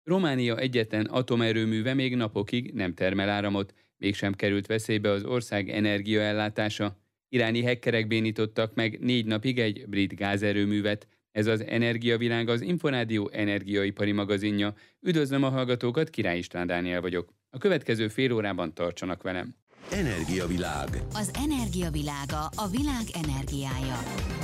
Románia egyetlen atomerőműve még napokig nem termel áramot, mégsem került veszélybe az ország energiaellátása. Iráni hekkerek bénítottak meg 4 napig egy brit gázerőművet. Ez az Energiavilág, az Inforádió energiaipari magazinja. Üdvözlöm a hallgatókat, Király István Dániel vagyok. A következő fél órában tartsanak velem. Energiavilág. Az energia világa, a világ energiája.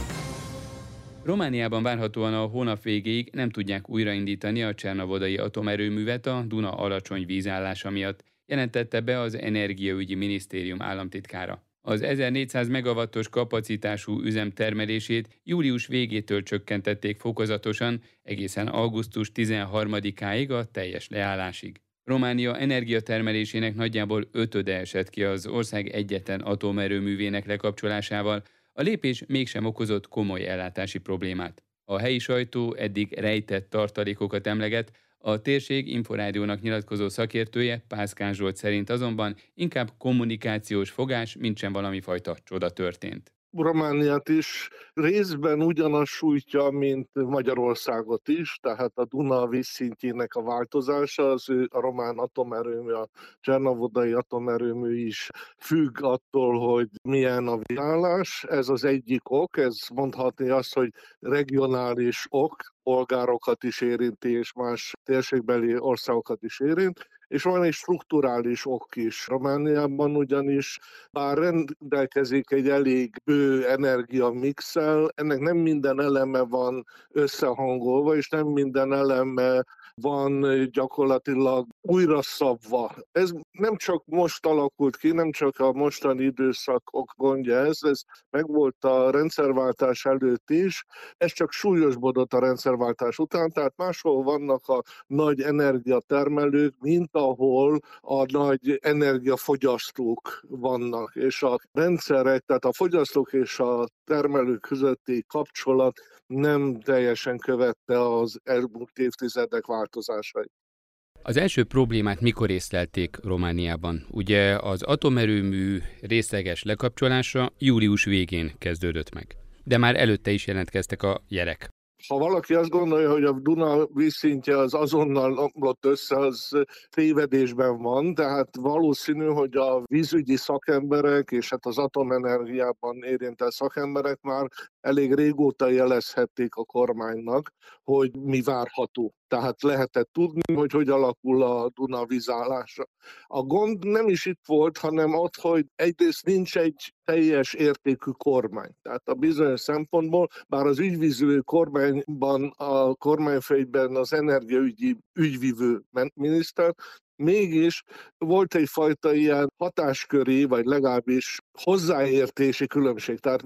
Romániában várhatóan a hónap végéig nem tudják újraindítani a csernovodai atomerőművet a Duna alacsony vízállása miatt, jelentette be az Energiaügyi Minisztérium államtitkára. Az 1400 megawattos kapacitású üzem termelését július végétől csökkentették fokozatosan, egészen augusztus 13-áig a teljes leállásig. Románia energiatermelésének nagyjából ötöde esett ki az ország egyetlen atomerőművének lekapcsolásával. A lépés mégsem okozott komoly ellátási problémát. A helyi sajtó eddig rejtett tartalékokat emleget, a térség Inforádiónak nyilatkozó szakértője, Pászkán Zsolt szerint azonban inkább kommunikációs fogás, mintsem valami fajta csoda történt. Romániát is részben ugyanaz sújtja, mint Magyarországot is, tehát a Duna vízszintjének a változása, a román atomerőmű, a csernovodai atomerőmű is függ attól, hogy milyen a vízállás. Ez az egyik ok, ez mondhatni azt, hogy regionális ok, polgárokat is érinti, és más térségbeli országokat is érint, és van egy strukturális ok is Romániában, ugyanis bár rendelkezik egy elég bő energiamixel, ennek nem minden eleme van összehangolva, és nem minden eleme van gyakorlatilag újra szabva. Ez nem csak most alakult ki, nem csak a mostani időszakok gondja ez megvolt a rendszerváltás előtt is, ez csak súlyosbodott a rendszerváltás után, tehát máshol vannak a nagy energiatermelők, mint ahol a nagy energiafogyasztók vannak, és a rendszerek, tehát a fogyasztók és a termelők közötti kapcsolat nem teljesen követte az elmúlt évtizedek változásait. Az első problémát mikor észlelték Romániában? Ugye az atomerőmű részleges lekapcsolása július végén kezdődött meg, de már előtte is jelentkeztek a jelek. Ha valaki azt gondolja, hogy a Duna vízszintje az azonnal omlott össze, az tévedésben van, tehát valószínű, hogy a vízügyi szakemberek és hát az atomenergiában érintett szakemberek már elég régóta jelezhették a kormánynak, hogy mi várható. Tehát lehetett tudni, hogy alakul a Duna vízállása. A gond nem is itt volt, hanem ott, hogy egyrészt nincs egy teljes értékű kormány. Tehát a bizonyos szempontból, bár az ügyvívő kormányban, a kormányfőben az energiaügyi ügyvívő miniszter, mégis volt egyfajta ilyen hatásköri, vagy legalábbis hozzáértési különbség. Tehát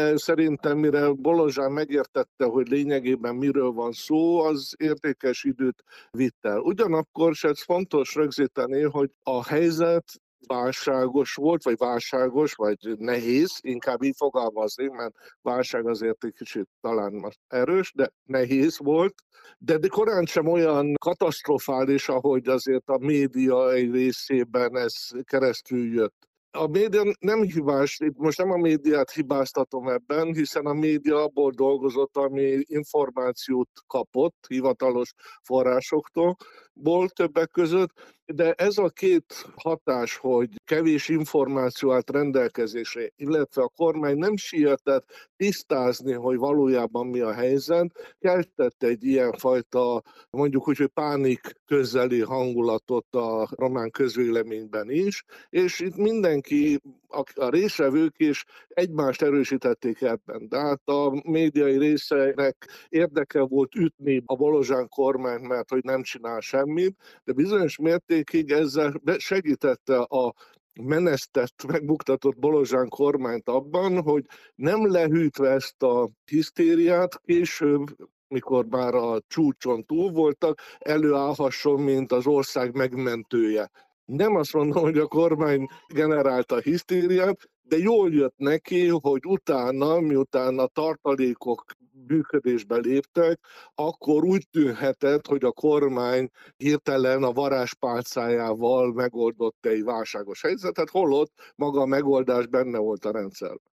mire Bolozsán megértette, hogy lényegében miről van szó, az értékes időt vitt el. Ugyanakkor se fontos rögzíteni, hogy a helyzet válságos, vagy nehéz, inkább így fogalmazni, mert válság azért egy kicsit talán most erős, de nehéz volt, de korán sem olyan katasztrofális, ahogy azért a média egy részében ez keresztül jött. A média nem hibás, itt most nem a médiát hibáztatom ebben, hiszen a média abból dolgozott, ami információt kapott hivatalos forrásoktól, többek között, de ez a két hatás, hogy kevés információ állt rendelkezésre, illetve a kormány nem sietett tisztázni, hogy valójában mi a helyzet, keltett egy ilyenfajta, mondjuk úgy, hogy pánik közeli hangulatot a román közvéleményben is, és itt mindenki, a résztvevők is egymást erősítették ebben. De hát a médiai részeinek érdeke volt ütni a Bolozsán kormányt, mert hogy nem csinál semmit, de bizonyos mértékig ezzel segítette a menesztett, megbuktatott Bolozsán kormányt abban, hogy nem lehűtve ezt a hisztériát, később, mikor már a csúcson túl voltak, előállhasson, mint az ország megmentője. Nem azt mondom, hogy a kormány generálta a hisztériát, de jól jött neki, hogy utána, miután a tartalékok működésbe léptek, akkor úgy tűnhetett, hogy a kormány hirtelen a varázspálcájával megoldott egy válságos helyzetet, holott maga a megoldás benne volt a rendszerben.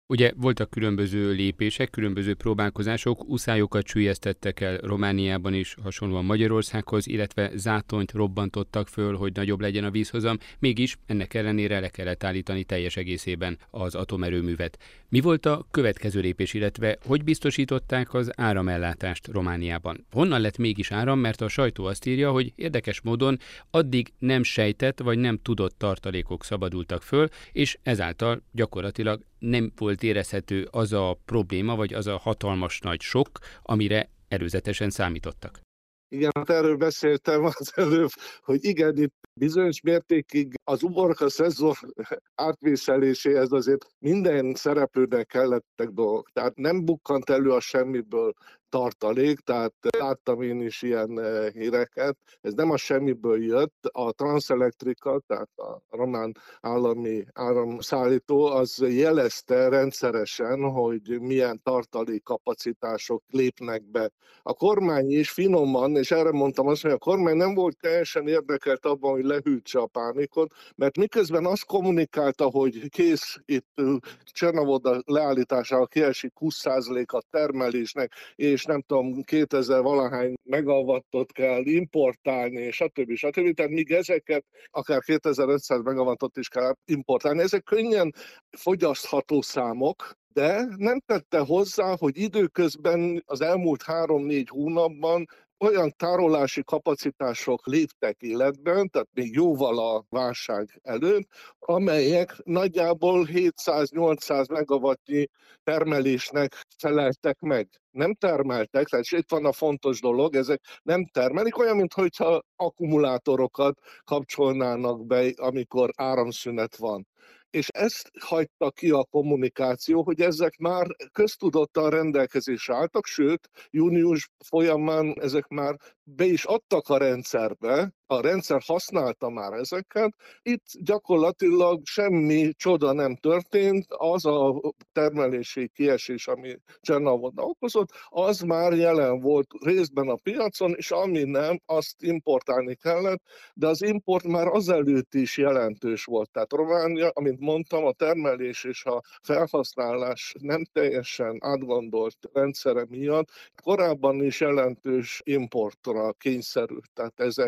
Ugye voltak különböző lépések, különböző próbálkozások, uszályokat süllyesztettek el Romániában is, hasonlóan Magyarországhoz, illetve zátonyt robbantottak föl, hogy nagyobb legyen a vízhozam, mégis ennek ellenére le kellett állítani teljes egészében az atomerőművet. Mi volt a következő lépés, illetve hogy biztosították az áramellátást Romániában? Honnan lett mégis áram, mert a sajtó azt írja, hogy érdekes módon addig nem sejtett vagy nem tudott tartalékok szabadultak föl, és ezáltal gyakorlatilag nem volt érezhető az a probléma, vagy az a hatalmas nagy sok, amire előzetesen számítottak. Igen, hát erről beszéltem az előbb, hogy igen, itt bizonyos mértékig az uborka szezon átvészeléséhez azért minden szereplőnek kellettek dolgok. Tehát nem bukkant elő a semmiből tartalék, tehát láttam én is ilyen híreket. Ez nem a semmiből jött. A Transelectrica, tehát a román állami áramszállító, az jelezte rendszeresen, hogy milyen tartalékkapacitások lépnek be. A kormány is finoman, és erre mondtam azt, hogy a kormány nem volt teljesen érdekelt abban, hogy lehűtse a pánikot, mert miközben azt kommunikálta, hogy kész itt Csernavoda leállításával kiesik 20% a termelésnek, és nem tudom, 2000 valahány megawattot kell importálni, stb. Tehát míg ezeket, akár 2500 megawattot is kell importálni, ezek könnyen fogyasztható számok, de nem tette hozzá, hogy időközben az elmúlt 3-4 hónapban olyan tárolási kapacitások léptek életben, tehát még jóval a válság előtt, amelyek nagyjából 700-800 megawattnyi termelésnek feleltek meg. Nem termeltek, tehát itt van a fontos dolog, ezek nem termelik, olyan, mintha akkumulátorokat kapcsolnának be, amikor áramszünet van. És ezt hagyta ki a kommunikáció, hogy ezek már köztudottan rendelkezésre álltak, sőt, június folyamán ezek már be is adtak a rendszerbe, a rendszer használta már ezeket. Itt gyakorlatilag semmi csoda nem történt, az a termelési kiesés, ami Csernavoda okozott, az már jelen volt részben a piacon, és ami nem, azt importálni kellett, de az import már azelőtt is jelentős volt. Tehát Románia, amint mondtam, a termelés és a felhasználás nem teljesen átgondolt rendszere miatt korábban is jelentős importra kényszerült, tehát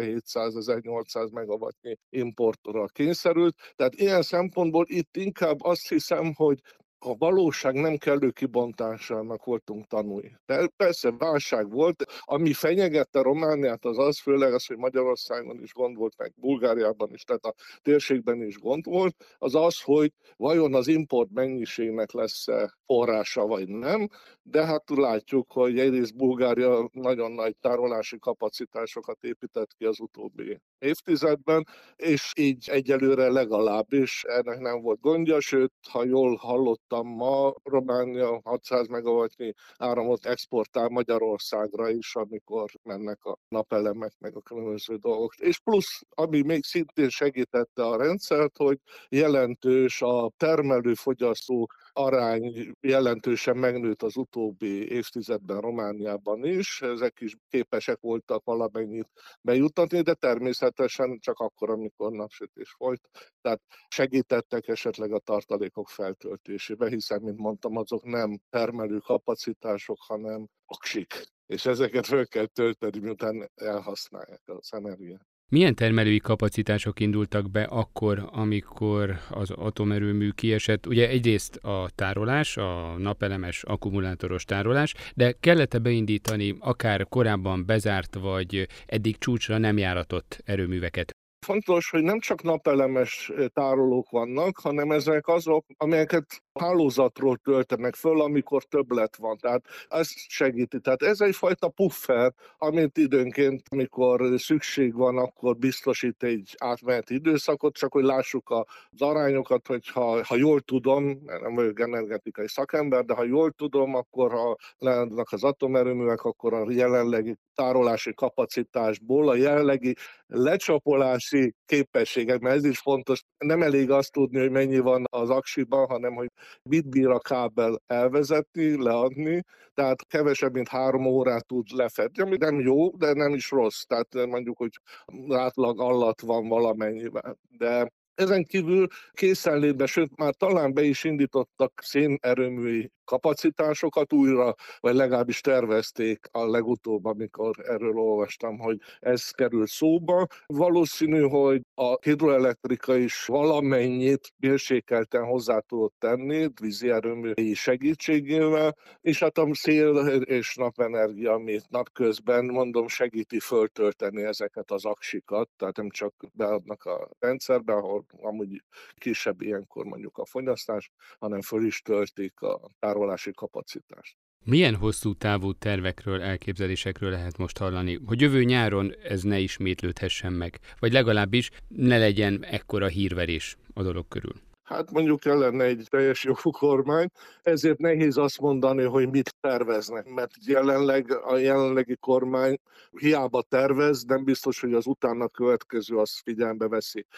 1700-1800 megawattnyi importra kényszerült. Tehát ilyen szempontból itt inkább azt hiszem, hogy a valóság nem kellő kibontásának voltunk tanulni. De persze válság volt, ami fenyegette Romániát, az főleg az, hogy Magyarországon is gond volt, meg Bulgáriában is, tehát a térségben is gond volt, az, hogy vajon az import mennyiségnek lesz-e forrása, vagy nem, de hát látjuk, hogy egyrészt Bulgária nagyon nagy tárolási kapacitásokat épített ki az utóbbi évtizedben, és így egyelőre legalábbis ennek nem volt gondja, sőt, ha jól hallottam ma, Románia 600 megawattnyi áramot exportál Magyarországra is, amikor mennek a napelemek, meg a különböző dolgok. És plusz, ami még szintén segítette a rendszert, hogy jelentős a termelő-fogyasztó arány jelentősen megnőtt az utóbbi évtizedben Romániában is, ezek is képesek voltak valamennyit bejuttatni, de természetesen csak akkor, amikor napsütés volt. Tehát segítettek esetleg a tartalékok feltöltésébe, hiszen, mint mondtam, azok nem termelő kapacitások, hanem aksik. És ezeket fel kell tölteni, miután elhasználják az energiát. Milyen termelői kapacitások indultak be akkor, amikor az atomerőmű kiesett? Ugye egyrészt a tárolás, a napelemes akkumulátoros tárolás, de kellett-e beindítani akár korábban bezárt vagy eddig csúcsra nem járatott erőműveket? Fontos, hogy nem csak napelemes tárolók vannak, hanem ezek azok, amelyeket hálózatról töltenek föl, amikor többlet van. Tehát ez segíti. Tehát ez egyfajta puffer, amit időnként, amikor szükség van, akkor biztosít egy átmeneti időszakot, csak hogy lássuk az arányokat, hogy ha jól tudom, nem vagyok energetikai szakember, de ha jól tudom, akkor ha leadnak az atomerőművek, akkor a jelenlegi tárolási kapacitásból a jelenlegi lecsapolási képességek, mert ez is fontos. Nem elég azt tudni, hogy mennyi van az aksiban, hanem hogy mit bír a kábel elvezetni, leadni, tehát kevesebb, mint 3 órát tud lefedni, ami nem jó, de nem is rossz. Tehát mondjuk, hogy átlag alatt van valamennyivel. De Ezen kívül készenlétben, sőt már talán be is indítottak szénerőmű kapacitásokat újra, vagy legalábbis tervezték a legutóbb, amikor erről olvastam, hogy ez kerül szóba. Valószínű, hogy a hidroelektrika is valamennyit mérsékelten hozzá tudott tenni vízi erőművei segítségével, és hát a szél és napenergia, amit napközben mondom segíti föltölteni ezeket az aksikat, tehát nem csak beadnak a rendszerbe, ahol amúgy kisebb ilyenkor mondjuk a fogyasztás, hanem föl is töltik a tárolási kapacitást. Milyen hosszú távú tervekről, elképzelésekről lehet most hallani, hogy jövő nyáron ez ne ismétlődhessen meg, vagy legalábbis ne legyen ekkora hírverés a dolog körül? Hát mondjuk kellene egy teljes jogú kormány, ezért nehéz azt mondani, hogy mit terveznek, mert jelenleg a jelenlegi kormány hiába tervez, nem biztos, hogy az utána következő azt figyelembe veszi.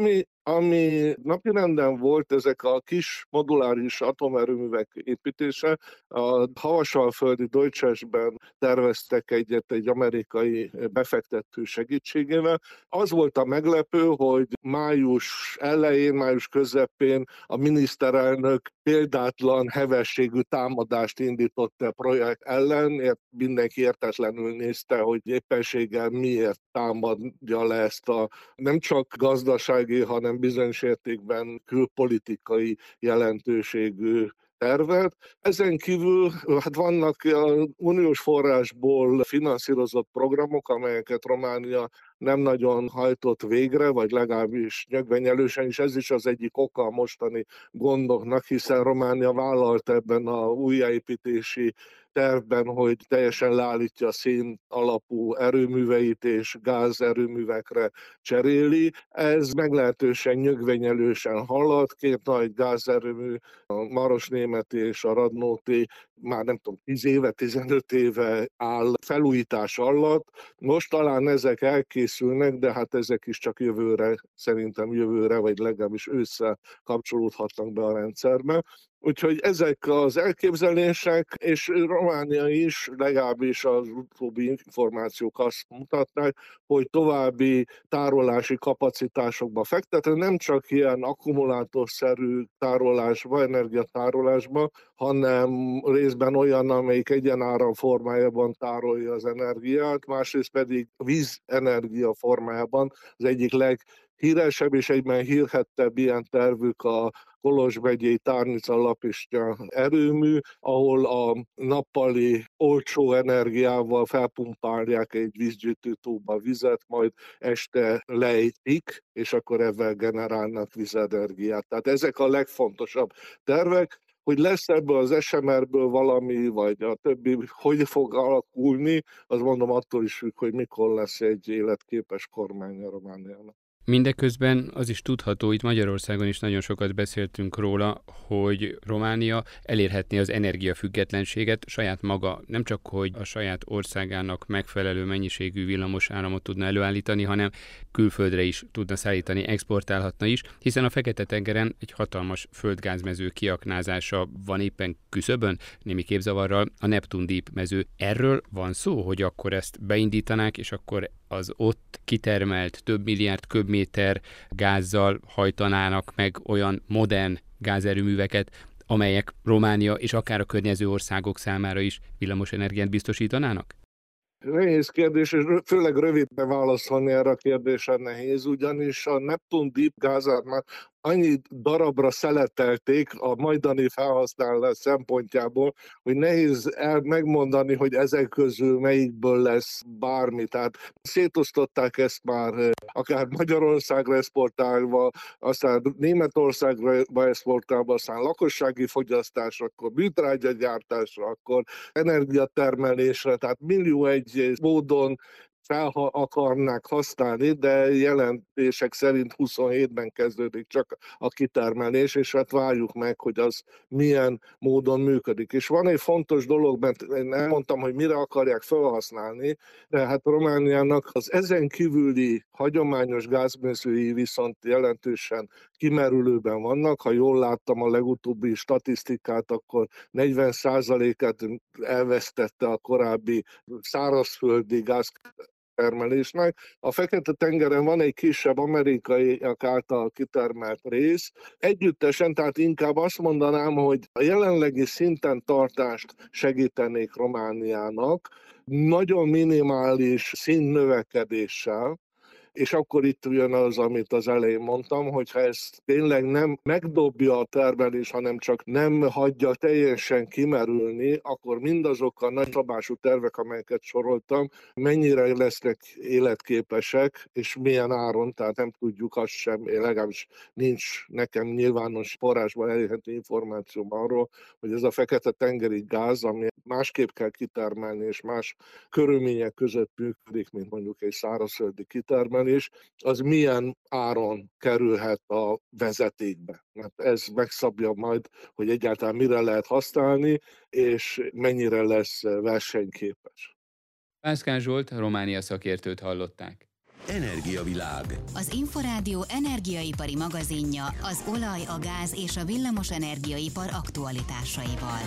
Ami napirenden volt, ezek a kis moduláris atomerőművek építése, a Havasalföldi Deutschesben terveztek egyet egy amerikai befektető segítségével. Az volt a meglepő, hogy május elején, május közepén a miniszterelnök példátlan hevességű támadást indított a projekt ellen, mindenki értetlenül nézte, hogy éppenséggel miért támadja le ezt a nem csak gazdasági, hanem bizonyos értékben külpolitikai jelentőségű tervet. Ezen kívül hát vannak uniós forrásból finanszírozott programok, amelyeket Románia nem nagyon hajtott végre, vagy legalábbis nyögvenyelősen, és ez is az egyik oka a mostani gondoknak, hiszen Románia vállalt ebben a újjáépítési tervben, hogy teljesen leállítja a szén alapú erőműveit és gázerőművekre cseréli. Ez meglehetősen nyögvenyelősen halad, két nagy gázerőmű, a Marosnémeti és a Radnóti már nem tudom, 10 éve, 15 éve áll felújítás alatt. Most talán ezek elkészülnek, de hát ezek is csak szerintem jövőre, vagy legalábbis ősszel kapcsolódhatnak be a rendszerbe. Úgyhogy ezek az elképzelések, és Románia is, legalábbis az utóbbi információk azt mutatták, hogy további tárolási kapacitásokba fektet, nem csak ilyen akkumulátorszerű tárolásba, energiatárolásba, hanem részben olyan, amelyik egyenáram formájában tárolja az energiát, másrészt pedig vízenergia formájában. Az egyik leghíresebb és egyben hírhettebb ilyen tervük a Kolozs megyei Tárnica Lapistya erőmű, ahol a nappali olcsó energiával felpumpálják egy vízgyűjtőtóba vizet, majd este lejtik, és akkor ezzel generálnak vízenergiát. Tehát ezek a legfontosabb tervek. Hogy lesz ebből az SMR-ből valami, vagy a többi, hogy fog alakulni, az mondom attól is függ, hogy mikor lesz egy életképes kormány a Romániának. Mindeközben az is tudható, itt Magyarországon is nagyon sokat beszéltünk róla, hogy Románia elérhetné az energiafüggetlenséget, saját maga nem csak, hogy a saját országának megfelelő mennyiségű villamos áramot tudna előállítani, hanem külföldre is tudna szállítani, exportálhatna is, hiszen a Fekete-tengeren egy hatalmas földgázmező kiaknázása van éppen küszöbön, némi képzavarral, a Neptun Deep mező. Erről van szó, hogy akkor ezt beindítanák, és akkor az ott kitermelt több milliárd köbméter gázzal hajtanának meg olyan modern gázerőműveket, amelyek Románia és akár a környező országok számára is villamosenergiát biztosítanának? Nehéz kérdés, és főleg rövidre válaszolni erre a kérdésre nehéz, ugyanis a Neptun Deep gázát már annyi darabra szeletelték a majdani felhasználás szempontjából, hogy nehéz megmondani, hogy ezek közül melyikből lesz bármi. Tehát szétosztották ezt már akár Magyarországra exportálva, aztán Németországra exportálva, aztán lakossági fogyasztásra, akkor műtrágyagyártásra, akkor energiatermelésre, tehát millió egy módon akarnák használni, de jelentések szerint 27-ben kezdődik csak a kitermelés, és hát várjuk meg, hogy az milyen módon működik. És van egy fontos dolog, mert én elmondtam, hogy mire akarják felhasználni, de hát Romániának az ezen kívüli hagyományos gázmezői viszont jelentősen kimerülőben vannak. Ha jól láttam a legutóbbi statisztikát, akkor 40%-át elvesztette a korábbi szárazföldi gáz termelésnek. A Fekete-tengeren van egy kisebb amerikaiak által kitermelt rész. Együttesen, tehát inkább azt mondanám, hogy a jelenlegi szinten tartást segítenék Romániának, nagyon minimális színnövekedéssel, és akkor itt jön az, amit az elején mondtam, hogy ha ez tényleg nem megdobja a termelés, hanem csak nem hagyja teljesen kimerülni, akkor mindazok a nagyszabású tervek, amelyeket soroltam, mennyire lesznek életképesek, és milyen áron, tehát nem tudjuk azt sem, legalábbis nincs nekem nyilvános forrásban elérhető információm arról, hogy ez a Fekete-tengeri gáz, ami másképp kell kitermelni, és más körülmények között működik, mint mondjuk egy szárazföldi kitermelés, az milyen áron kerülhet a vezetékbe. Mert ez megszabja majd, hogy egyáltalán mire lehet használni, és mennyire lesz versenyképes. Pászkán Zsolt, Románia szakértőt hallották. Energiavilág. Az Inforádió energiaipari magazinja az olaj, a gáz és a villamos energiaipar aktualitásaival.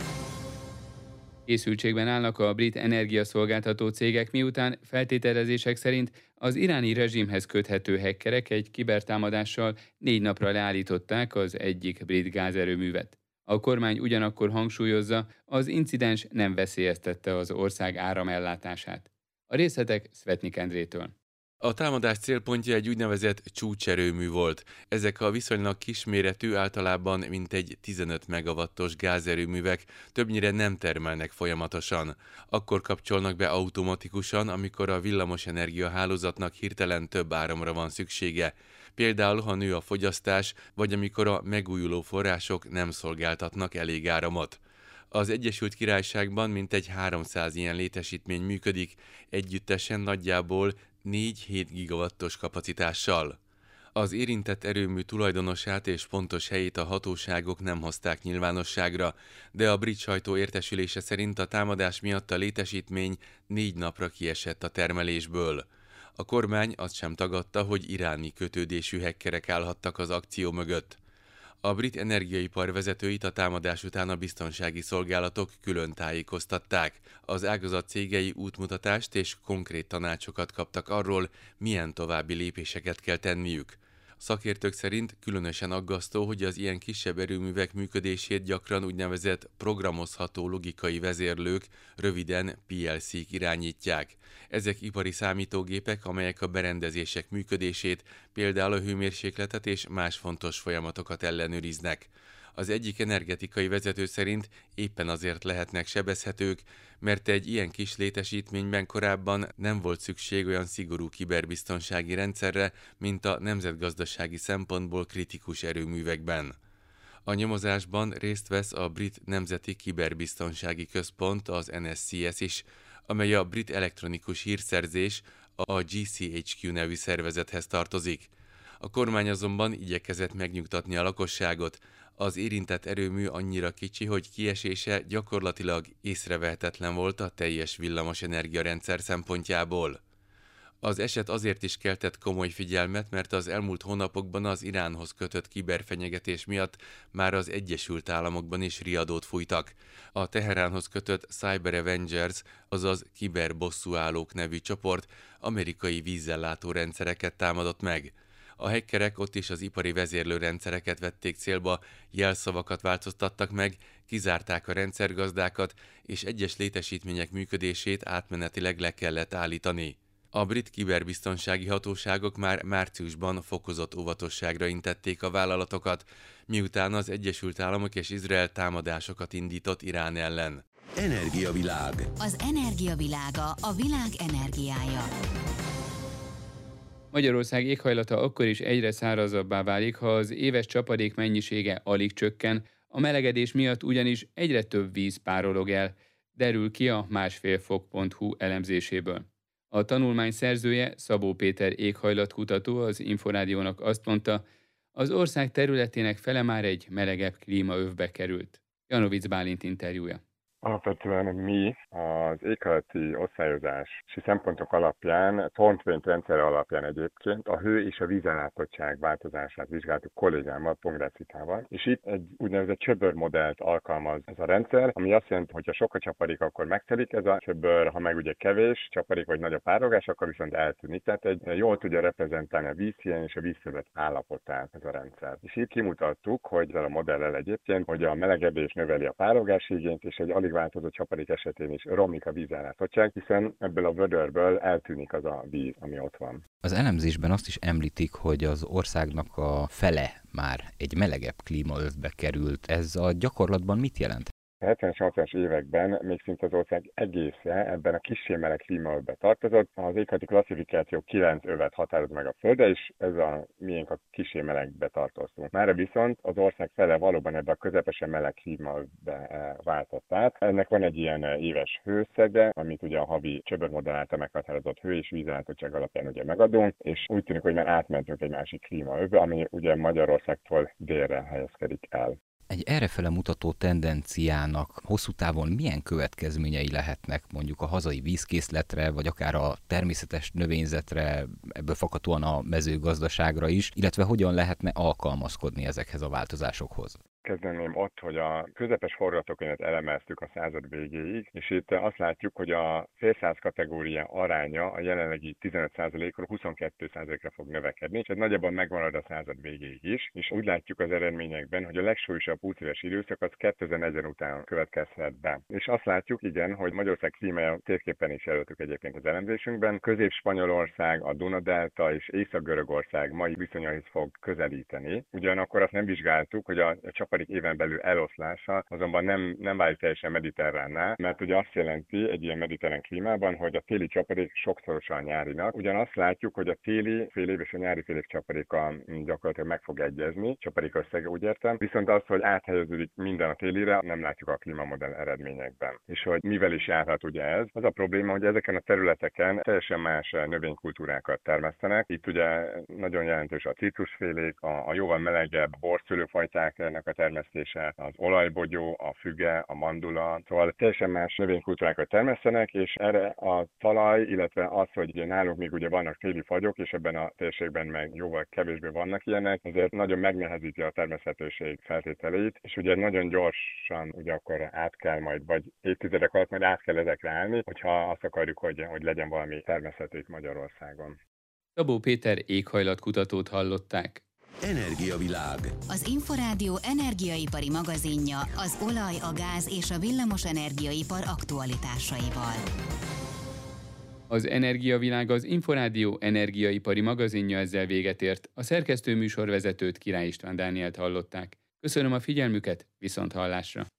Készültségben állnak a brit energiaszolgáltató cégek, miután feltételezések szerint az iráni rezsimhez köthető hackerek egy kibertámadással 4 napra leállították az egyik brit gázerőművet. A kormány ugyanakkor hangsúlyozza, az incidens nem veszélyeztette az ország áramellátását. A részletek Szvetnik Endrétől. A támadás célpontja egy úgynevezett csúcserőmű volt. Ezek a viszonylag kisméretű, általában mintegy 15 megawattos gázerőművek többnyire nem termelnek folyamatosan. Akkor kapcsolnak be automatikusan, amikor a villamosenergia hálózatnak hirtelen több áramra van szüksége. Például, ha nő a fogyasztás, vagy amikor a megújuló források nem szolgáltatnak elég áramot. Az Egyesült Királyságban mintegy 300 ilyen létesítmény működik, együttesen nagyjából 4-7 gigawattos kapacitással. Az érintett erőmű tulajdonosát és pontos helyét a hatóságok nem hozták nyilvánosságra, de a brit sajtó értesülése szerint a támadás miatt a létesítmény 4 napra kiesett a termelésből. A kormány azt sem tagadta, hogy iráni kötődésű hackerek állhattak az akció mögött. A brit energiaipar vezetőit a támadás után a biztonsági szolgálatok külön tájékoztatták. Az ágazat cégei útmutatást és konkrét tanácsokat kaptak arról, milyen további lépéseket kell tenniük. Szakértők szerint különösen aggasztó, hogy az ilyen kisebb erőművek működését gyakran úgynevezett programozható logikai vezérlők, röviden PLC-k irányítják. Ezek ipari számítógépek, amelyek a berendezések működését, például a hőmérsékletet és más fontos folyamatokat ellenőriznek. Az egyik energetikai vezető szerint éppen azért lehetnek sebezhetők, mert egy ilyen kis létesítményben korábban nem volt szükség olyan szigorú kiberbiztonsági rendszerre, mint a nemzetgazdasági szempontból kritikus erőművekben. A nyomozásban részt vesz a Brit Nemzeti Kiberbiztonsági Központ, az NSCS is, amely a Brit Elektronikus Hírszerzés, a GCHQ nevű szervezethez tartozik. A kormány azonban igyekezett megnyugtatni a lakosságot. Az érintett erőmű annyira kicsi, hogy kiesése gyakorlatilag észrevehetetlen volt a teljes villamosenergia rendszer szempontjából. Az eset azért is keltett komoly figyelmet, mert az elmúlt hónapokban az Iránhoz kötött kiberfenyegetés miatt már az Egyesült Államokban is riadót fújtak. A Teheránhoz kötött Cyber Avengers, azaz kiberbosszúállók nevű csoport amerikai vízellátó rendszereket támadott meg. A hackerek ott is az ipari vezérlőrendszereket vették célba, jelszavakat változtattak meg, kizárták a rendszergazdákat, és egyes létesítmények működését átmenetileg le kellett állítani. A brit kiberbiztonsági hatóságok már márciusban fokozott óvatosságra intették a vállalatokat, miután az Egyesült Államok és Izrael támadásokat indított Irán ellen. Energiavilág. Az energiavilága a világ energiája. Magyarország éghajlata akkor is egyre szárazabbá válik, ha az éves csapadék mennyisége alig csökken, a melegedés miatt ugyanis egyre több víz párolog el, derül ki a másfélfok.hu elemzéséből. A tanulmány szerzője, Szabó Péter éghajlatkutató az Inforádiónak azt mondta, az ország területének fele már egy melegebb klímaövbe került. Janovics Bálint interjúja. Alapvetően mi az éghajlati osztályozási szempontok alapján, Thorntwaite-rendszer alapján egyébként a hő és a vízellátottság változását vizsgáltuk kollégámmal, Pongrácikával, és itt egy úgynevezett csöbörmodellt alkalmaz ez a rendszer, ami azt jelenti, hogy ha sok a csapadék, akkor megtelik ez a csöbör, ha meg ugye kevés csapadék vagy nagy a párolgás, akkor viszont eltűnik. Tehát egy jól tudja reprezentálni a vízhiány és a vízszövet állapotát ez a rendszer. És itt kimutattuk, hogy ezzel a modellel egyébként, hogy a melegedés növeli a párogási igényt, és egy alig változó csapadék esetén is romlik a vízellátottság, hiszen ebből a vödörből eltűnik az a víz, ami ott van. Az elemzésben azt is említik, hogy az országnak a fele már egy melegebb klímaövbe került. Ez a gyakorlatban mit jelent? A 70-es, 80-as években még szinte az ország egésze ebben a kissé meleg klímaövbe tartozott. Az éghajlati klasszifikáció 9 övet határoz meg a Földre, és ez a miénk a kissé melegbe tartoztunk. Mára viszont az ország fele valóban ebbe a közepesen meleg klímaövbe váltott át. Ennek van egy ilyen éves hőszege, amit ugye a havi csöbörmodell által meghatározott hő és vízellátottság alapján ugye megadunk, és úgy tűnik, hogy már átmentünk egy másik klímaövbe, ami ugye Magyarországtól délre helyezkedik el. Egy errefele mutató tendenciának hosszú távon milyen következményei lehetnek mondjuk a hazai vízkészletre, vagy akár a természetes növényzetre, ebből fakadóan a mezőgazdaságra is, illetve hogyan lehetne alkalmazkodni ezekhez a változásokhoz? Kezdeném ott, hogy a közepes forgatókönyvet elemeztük a század végéig, és itt azt látjuk, hogy a félszáz kategória aránya a jelenlegi 15%-ról 22%-ra fog növekedni, és ez nagyjából megmarad a század végéig is, és úgy látjuk az eredményekben, hogy a legsúlyosabb 20 éves időszak az 2040 után következhet be. És azt látjuk, igen, hogy Magyarország klímája térképen is jelöltük egyébként az elemzésünkben. Közép-Spanyolország, a Duna-delta és Észak-Görögország mai viszonyaihoz fog közelíteni. Ugyanakkor azt nem vizsgáltuk, hogy a csapadék éven belül eloszlása azonban nem válik teljesen mediterránná, mert ugye azt jelenti egy ilyen mediterrán klímában, hogy a téli csapadék sokszorosa a nyárinak. Ugyanazt látjuk, hogy a téli fél év és a nyári fél év csapadéka gyakorlatilag meg fog egyezni, csapadék összege úgy értem, viszont az, hogy áthelyeződik minden a télire, nem látjuk a klímamodell eredményekben. És hogy mivel is járhat ugye ez? Az a probléma, hogy ezeken a területeken teljesen más növénykultúrákat termesztenek. Itt ugye nagyon jelentős a citrusfélék, a jóval melegebb borszőlőfajtáknak a termesztése, az olajbogyó, a füge, a mandula, szóval teljesen más növénykultúrákat termesztenek, és erre a talaj, illetve az, hogy ugye nálunk még ugye vannak téli fagyok, és ebben a térségben meg jóval kevésbé vannak ilyenek, ezért nagyon megnehezíti a termeszthetőség feltételeit, és ugye nagyon gyorsan ugye akkor át kell majd, vagy évtizedek alatt majd át kell ezekre állni, hogyha azt akarjuk, hogy legyen valami termeszthető itt Magyarországon. Szabó Péter éghajlatkutatót hallották. Energiavilág. Az Inforádió energiaipari magazinja az olaj, a gáz és a villamos energiaipar aktualitásaival. Az Energiavilág az Inforádió energiaipari magazinja ezzel véget ért. A szerkesztő műsorvezetőt, Király István Dánielt hallották. Köszönöm a figyelmüket, viszonthallásra!